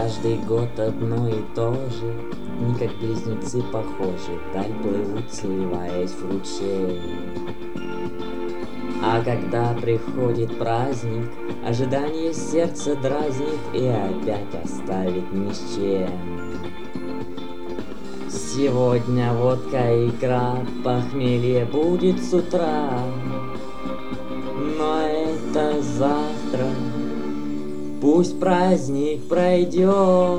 Каждый год одно и то же, дни как близнецы похожи, вдаль плывут, сливаясь в ручей. А когда приходит праздник, ожидание сердце дразнит и опять оставит ни с чем. Сегодня водка, икра, похмелье будет с утра, но это завтра. Пусть праздник пройдет,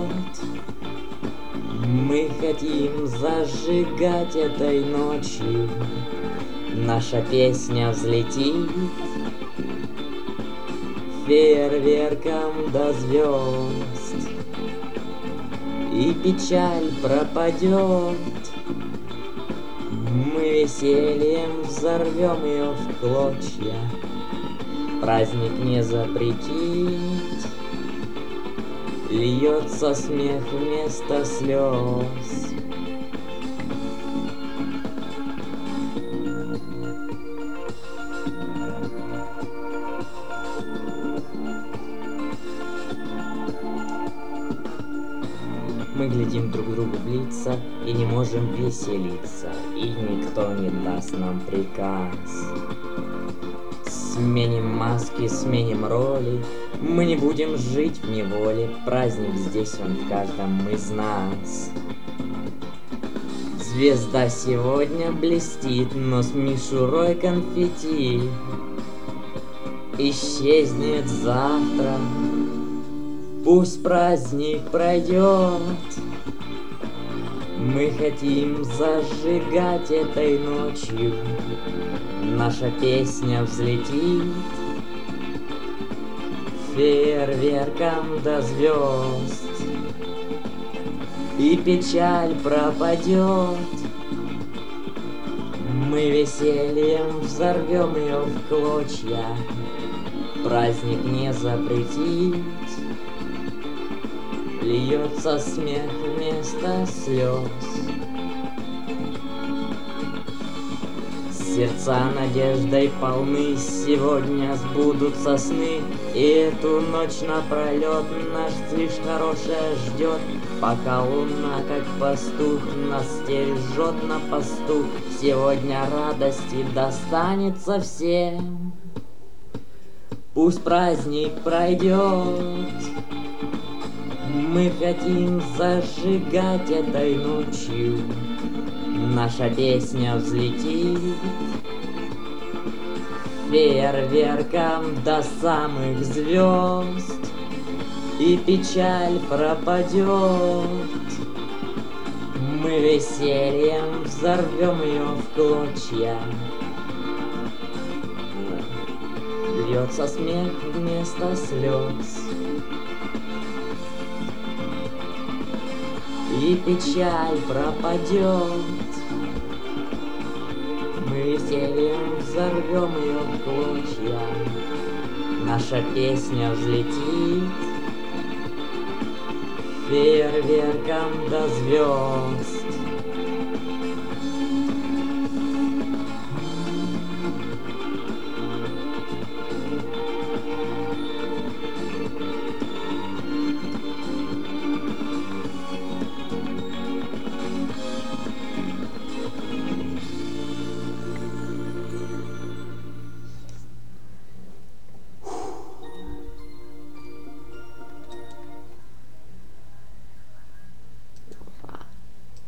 мы хотим зажигать этой ночью. Наша песня взлетит фейерверком до звезд, и печаль пропадет. Мы весельем взорвем ее в клочья. Праздник не запретить, льется смех вместо слез. Мы глядим друг другу в лица и не можем веселиться, и никто не даст нам приказ. Сменим маски, сменим роли, мы не будем жить в неволе, праздник здесь он в каждом из нас. Звезда сегодня блестит, но с мишурой конфетти исчезнет завтра. Пусть праздник пройдет, мы хотим зажигать этой ночью. Наша песня взлетит фейерверком до звезд, и печаль пропадет. Мы весельем взорвем ее в клочья. Праздник не запретить, льется смех вместо слез. Сердца надеждой полны, сегодня сбудутся сны, и эту ночь напролет нас лишь хорошее ждет. Пока луна, как пастух, нас стережет на посту, сегодня радости достанется всем. Пусть праздник пройдет, мы хотим зажигать этой ночью. Наша песня взлетит фейерверком до самых звезд, и печаль пропадет. Мы весельем взорвем ее в клочья. Льется смех вместо слез, и печаль пропадет. Мы весельем взорвем ее в клочья. Наша песня взлетит фейерверком до звезд,